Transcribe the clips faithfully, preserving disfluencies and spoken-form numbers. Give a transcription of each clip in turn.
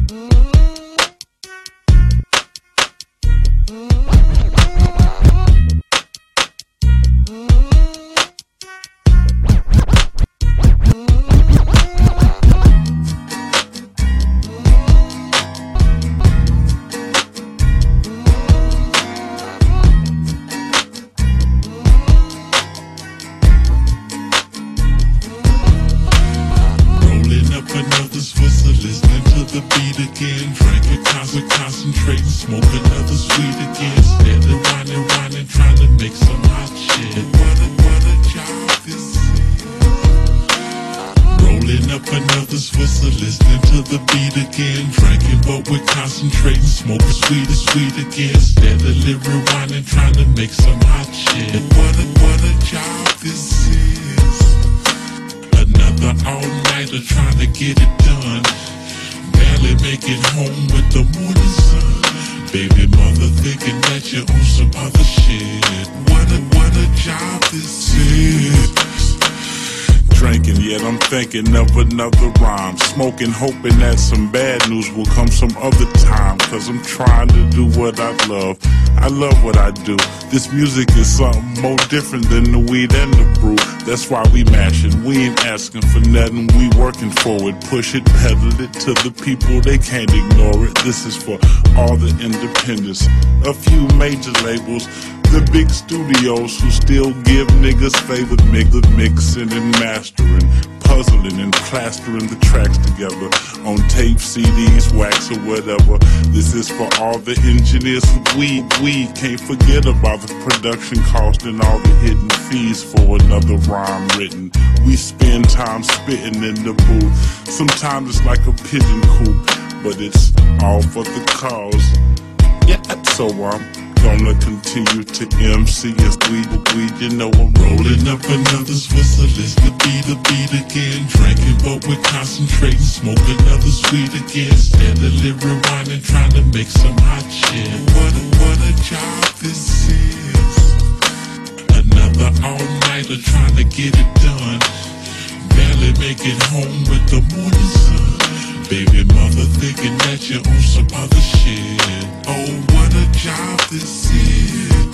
Of another rhyme, smoking, hoping that some bad news will come some other time. Cause I'm trying to do what I love. I love what I do. This music is something more different than the weed and the brew. That's why we mashin'. We ain't asking for nothing. We working for it. Push it, pedal it to the people. They can't ignore it. This is for all the independents. A few major labels. The big studios who still give niggas favored niggas mixing and mastering, puzzling and plastering the tracks together on tape, C Ds, wax or whatever. This is for all the engineers who we, we can't forget about the production cost and all the hidden fees for another rhyme written. We spend time spitting in the booth. Sometimes it's like a pigeon coop, but it's all for the cause. Yeah, so I'm gonna continue to M C as we, we, you know I'm rolling up another Swisser, listen to beat the beat again, drinking but we're concentrating, smoke another sweet again, steadily rewinding, trying to make some hot shit. What a, what a job this is. Another all-nighter trying to get it done, barely make it home with the morning sun. Baby mother thinking that you're on some other shit. Oh, what a job this is.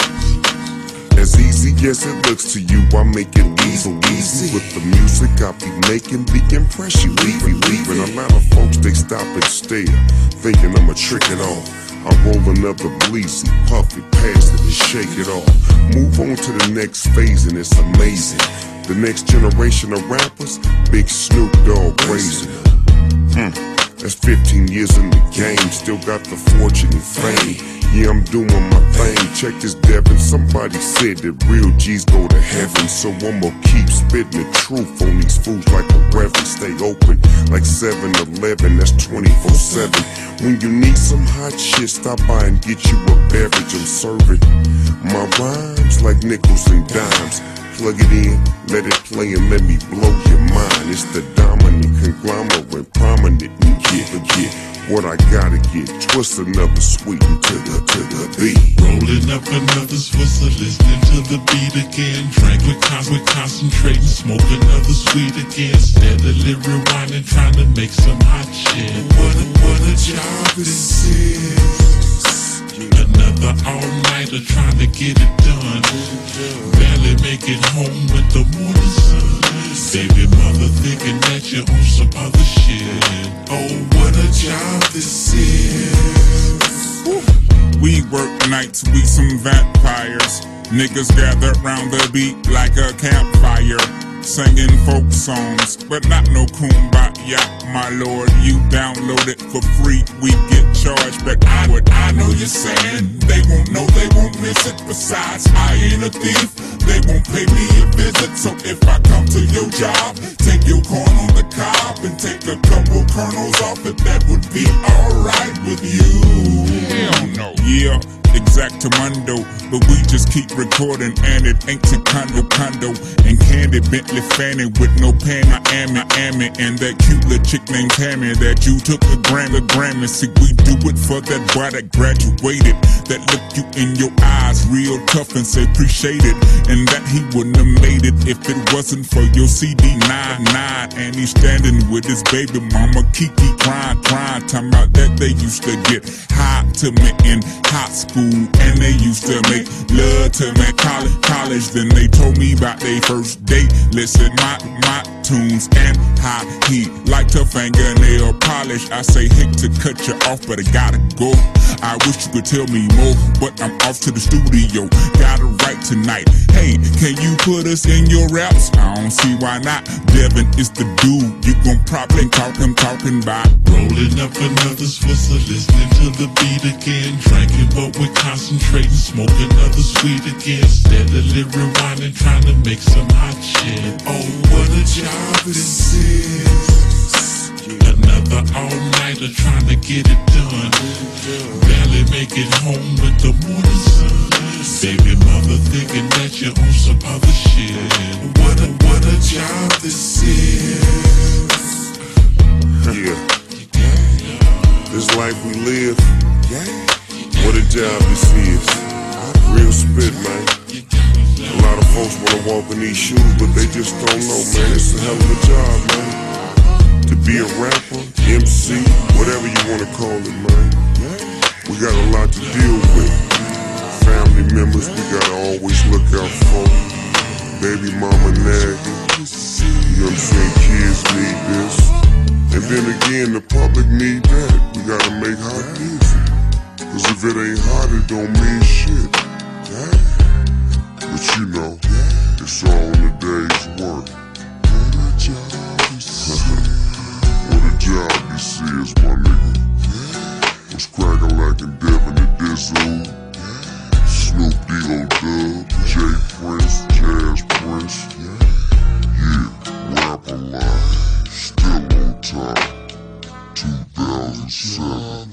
As easy as it looks to you, I make it easy, easy. With the music I be making, the impression leaving, leaving. A lot of folks, they stop and stare, thinking I'ma trick it off. I roll another bleezy, puff it, pass it, and shake it off. Move on to the next phase and it's amazing. The next generation of rappers, Big Snoop Dogg raising them. Hmm, that's fifteen years in the game, still got the fortune and fame. Yeah, I'm doing my thing, check this Devin. Somebody said that real G's go to heaven, so I'ma keep spitting the truth on these fools like a reverend. Stay open like seven eleven, that's twenty-four seven. When you need some hot shit, stop by and get you a beverage, I'm serving my rhymes like nickels and dimes. Plug it in, let it play and let me blow your mind. It's the dominant conglomerate, prominent, and get, forget what I gotta get. Twist another sweet to the, to the beat. Rolling up another Swisser, listening to the beat again. Drink with, con with concentrating, smoke another sweet again. Steadily rewinding, trying to make some hot shit. What a, what a job this is. Another all-nighter trying to get it done, barely make it home with the morning sun. Baby mother thinking that you're on some other shit. Oh, what a job this is. We work nights, we some vampires. Niggas gather round the beat like a campfire, singing folk songs, but not no kumbaya, my lord. You download it for free, we get charged, but I what I know you're saying. They won't know, they won't miss it. Besides, I ain't a thief, they won't pay me a visit. So if I come to your job, take your corn on the cob and take a couple kernels off it, that would be alright with you. Hell no. Yeah. Exactamundo, but we just keep recording and it ain't to condo condo and candy Bentley Fanny with no pan. I am it, am it, and that cute little chick named Tammy that you took the Grammy Grammy. See, we do it for that boy that graduated, that look you in your eyes real tough and say appreciate it, and that he wouldn't have made it if it wasn't for your C D nine nine. And he's standing with his baby mama Kiki crying, crying, talking about that they used to get hot to me in high school, and they used to make love to me college, college. Then they told me about their first date, listen my my tunes and how he liked her fingernail polish. I say hate to cut you off, but I gotta go. I wish you could tell me more, but I'm off to the studio. Gotta write tonight. Hey, can you put us in your raps? I don't see why not. Devin is the dude you gon' probably talk him talking about. Rolling up another Swisser, listening to the beat again. Drinking, but we're concentrating, smoking another sweet again. Steadily rewinding, trying to make some hot shit. Oh, what a job this is. Another all-nighter trying to get it done. Barely make it home with the morning sun. Baby mother thinking that you're on some other shit. What a, what a job this is. Yeah. This life we live, what a job this is. Real spit, man. A lot of folks wanna walk in these shoes, but they just don't know, man. It's a hell of a job, man. To be a rapper, M C, whatever you wanna call it, man. We got a lot to deal with. Family members we gotta always look out for. Baby mama nagging. You know what I'm saying? Kids need this. And then again, the public need that. We gotta make hot music. Cause if it ain't hot, it don't mean shit. But you know, it's all in a day's work. What a job this is, my nigga. Was crackin' like a Devin and Dizzle, Snoop D-O Dub, J Prince, Jazz Prince. Yeah, rap alive, still on top. two thousand seven.